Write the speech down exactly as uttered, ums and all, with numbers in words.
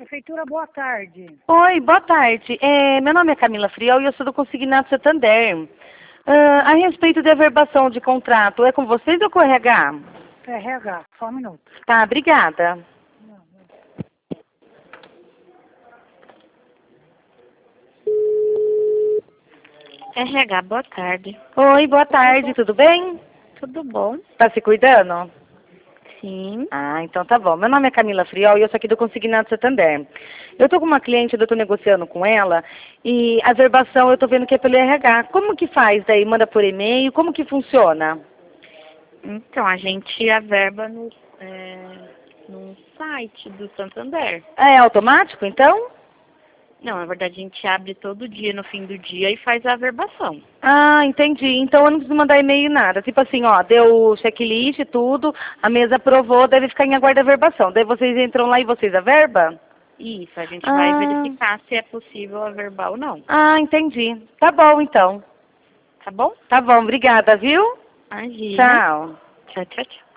Prefeitura, boa tarde. Oi, boa tarde. É, meu nome é Camila Friol e eu sou do Consignado Santander. Ah, a respeito de averbação de contrato, é com vocês ou com o R H? R H, só um minuto. Tá, obrigada. R H, boa tarde. Oi, boa tarde, tudo bem? Tudo bom? Tá se cuidando? Sim. Ah, então tá bom. Meu nome é Camila Friol e eu sou aqui do Consignado Santander. Eu tô com uma cliente, eu tô negociando com ela e a averbação eu tô vendo que é pelo R H. Como que faz daí? Manda por e-mail? Como que funciona? Então, a gente averba no, é, no site do Santander. Ah, é automático, então? Não, na verdade, a gente abre todo dia, no fim do dia, e faz a averbação. Ah, entendi. Então eu não preciso mandar e-mail nada. Tipo assim, ó, deu o checklist e tudo, a mesa aprovou, deve ficar em aguardo averbação. Daí vocês entram lá e vocês averba? Isso, a gente Ah. vai verificar se é possível averbar ou não. Ah, entendi. Tá bom, então. Tá bom? Tá bom, obrigada, viu? Imagina. Tchau. Tchau, tchau, tchau.